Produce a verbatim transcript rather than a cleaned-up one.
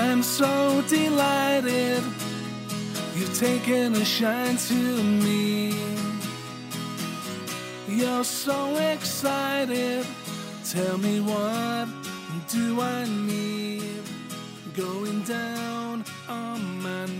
I'm so delighted you've taken a shine to me. You're so excited. Tell me, what do I need? Going down on my